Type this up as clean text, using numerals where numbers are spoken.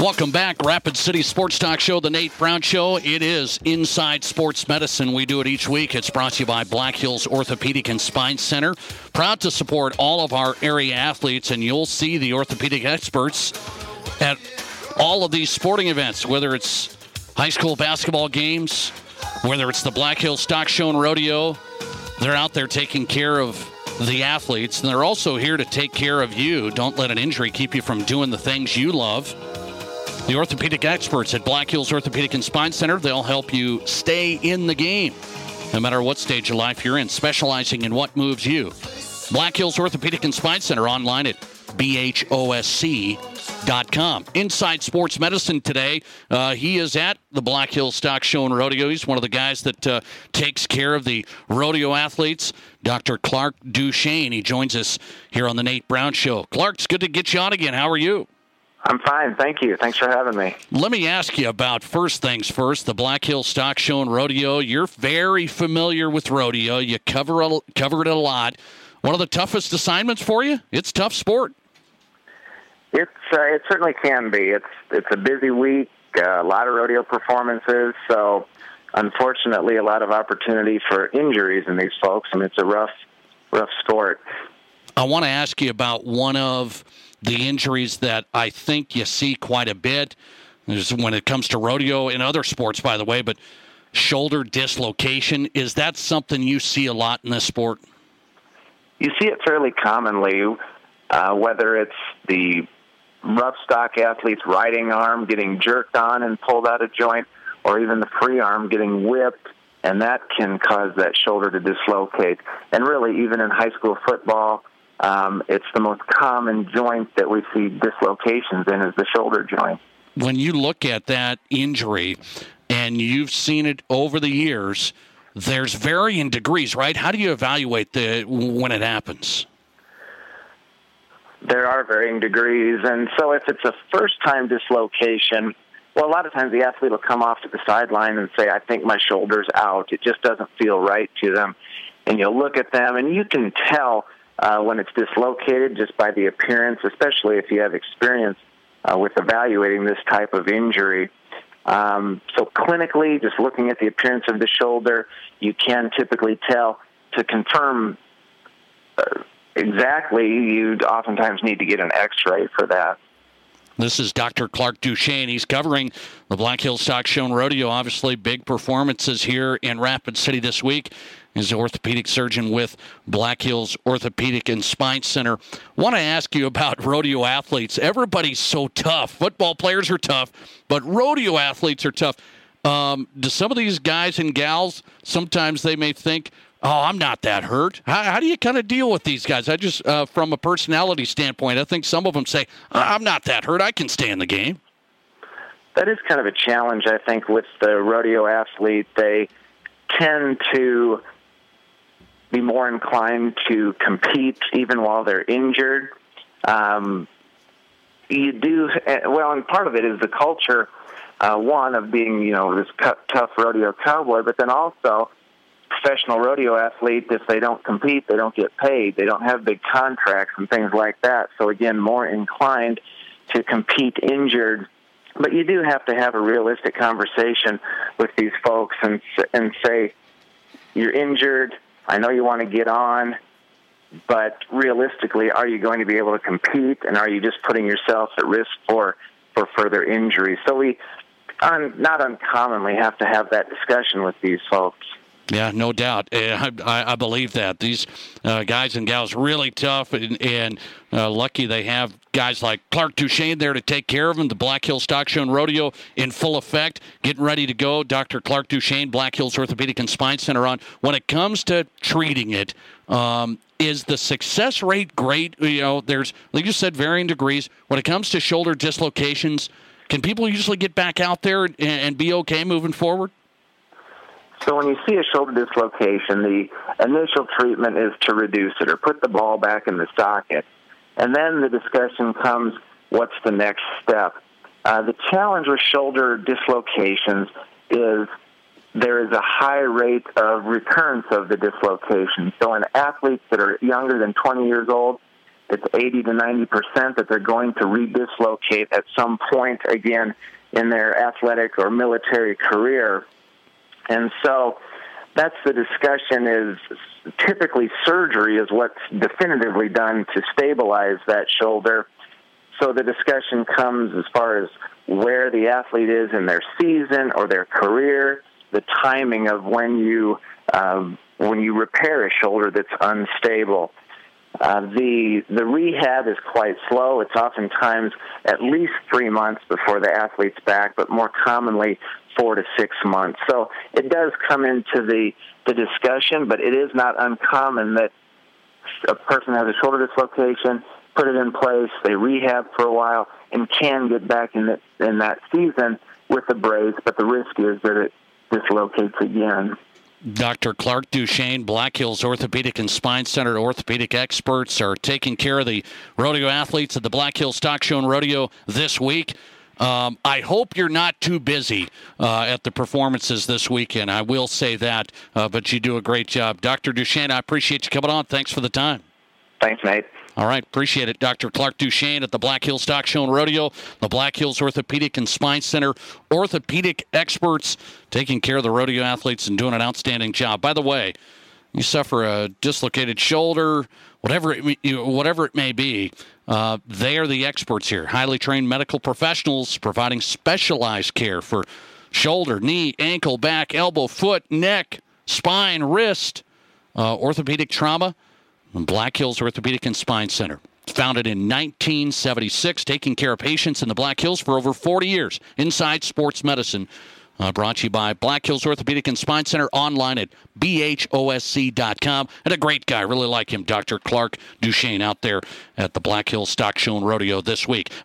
Welcome back. Rapid City Sports Talk Show, The Nate Brown Show. It is Inside Sports Medicine. We do it each week. It's brought to you by Black Hills Orthopedic and Spine Center. Proud to support all of our area athletes, and you'll see the orthopedic experts at all of these sporting events, whether it's high school basketball games, whether it's the Black Hills Stock Show and Rodeo. They're out there taking care of the athletes, and they're also here to take care of you. Don't let an injury keep you from doing the things you love. The orthopedic experts at Black Hills Orthopedic and Spine Center, they'll help you stay in the game, no matter what stage of life you're in, specializing in what moves you. Black Hills Orthopedic and Spine Center, online at BHOSC.com. Inside Sports Medicine today, he is at the Black Hills Stock Show and Rodeo. He's one of the guys that takes care of the rodeo athletes, Dr. Clark Duchesne. He joins us here on the Nate Brown Show. Clark, it's good to get you on again. How are you? I'm fine, thank you. Thanks for having me. Let me ask you about, first things first, the Black Hills Stock Show and Rodeo. You're very familiar with rodeo. You cover it a lot. One of the toughest assignments for you? It's tough sport. It certainly can be. It's a busy week, a lot of rodeo performances, so unfortunately a lot of opportunity for injuries in these folks, and it's a rough sport. I want to ask you about one of the injuries that I think you see quite a bit when it comes to rodeo and other sports, by the way, but shoulder dislocation. Is that something you see a lot in this sport? You see it fairly commonly, whether it's the rough stock athlete's riding arm getting jerked on and pulled out of joint, or even the free arm getting whipped, and that can cause that shoulder to dislocate. And really, even in high school football, it's the most common joint that we see dislocations in is the shoulder joint. When you look at that injury, and you've seen it over the years, there's varying degrees, right? How do you evaluate when it happens? There are varying degrees, and so if it's a first-time dislocation, well, a lot of times the athlete will come off to the sideline and say, I think my shoulder's out. It just doesn't feel right to them. And you'll look at them, and you can tell when it's dislocated just by the appearance, especially if you have experience with evaluating this type of injury. So clinically, just looking at the appearance of the shoulder, you can typically tell. To confirm exactly, you'd oftentimes need to get an x-ray for that. This is Dr. Clark Duchesne. He's covering the Black Hills Stock Show and Rodeo. Obviously, big performances here in Rapid City this week. He's an orthopedic surgeon with Black Hills Orthopedic and Spine Center. Want to ask you about rodeo athletes. Everybody's so tough. Football players are tough, but rodeo athletes are tough. Do some of these guys and gals, sometimes they may think, oh, I'm not that hurt. How do you kind of deal with these guys? I just, from a personality standpoint, I think some of them say, I'm not that hurt. I can stay in the game. That is kind of a challenge, I think, with the rodeo athlete. They tend to be more inclined to compete even while they're injured. And part of it is the culture, one, of being, this tough rodeo cowboy, but then also professional rodeo athlete, if they don't compete, they don't get paid. They don't have big contracts and things like that. So, again, more inclined to compete injured. But you do have to have a realistic conversation with these folks and say, you're injured, I know you want to get on, but realistically, are you going to be able to compete, and are you just putting yourself at risk for further injury? So we not uncommonly have to have that discussion with these folks. Yeah, no doubt. I believe that. These guys and gals really tough, and lucky they have guys like Clark Duchesne there to take care of them. The Black Hills Stock Show and Rodeo in full effect, getting ready to go. Dr. Clark Duchesne, Black Hills Orthopedic and Spine Center on. When it comes to treating it, is the success rate great? There's, like you said, varying degrees. When it comes to shoulder dislocations, can people usually get back out there and be okay moving forward? So when you see a shoulder dislocation, the initial treatment is to reduce it or put the ball back in the socket. And then the discussion comes, what's the next step? The challenge with shoulder dislocations is there is a high rate of recurrence of the dislocation. So in athletes that are younger than 20 years old, it's 80 to 90% that they're going to redislocate at some point again in their athletic or military career. And so that's the discussion. Is typically surgery is what's definitively done to stabilize that shoulder. So the discussion comes as far as where the athlete is in their season or their career, the timing of when you repair a shoulder that's unstable. The rehab is quite slow. It's oftentimes at least 3 months before the athlete's back, but more commonly 4 to 6 months. So it does come into the discussion, but it is not uncommon that a person has a shoulder dislocation, put it in place, they rehab for a while, and can get back in that season with a brace, but the risk is that it dislocates again. Dr. Clark Duchesne, Black Hills Orthopedic and Spine Center orthopedic experts, are taking care of the rodeo athletes at the Black Hills Stock Show and Rodeo this week. I hope you're not too busy at the performances this weekend. I will say that, but you do a great job. Dr. Duchesne, I appreciate you coming on. Thanks for the time. Thanks, Nate. All right, appreciate it. Dr. Clark Duchesne at the Black Hills Stock Show and Rodeo, the Black Hills Orthopedic and Spine Center orthopedic experts taking care of the rodeo athletes and doing an outstanding job. By the way, you suffer a dislocated shoulder, whatever it may be, they are the experts here. Highly trained medical professionals providing specialized care for shoulder, knee, ankle, back, elbow, foot, neck, spine, wrist, orthopedic trauma. Black Hills Orthopedic and Spine Center. Founded in 1976, taking care of patients in the Black Hills for over 40 years. Inside Sports Medicine. Brought to you by Black Hills Orthopedic and Spine Center, online at bhosc.com. And a great guy, really like him, Dr. Clark Duchesne, out there at the Black Hills Stock Show and Rodeo this week.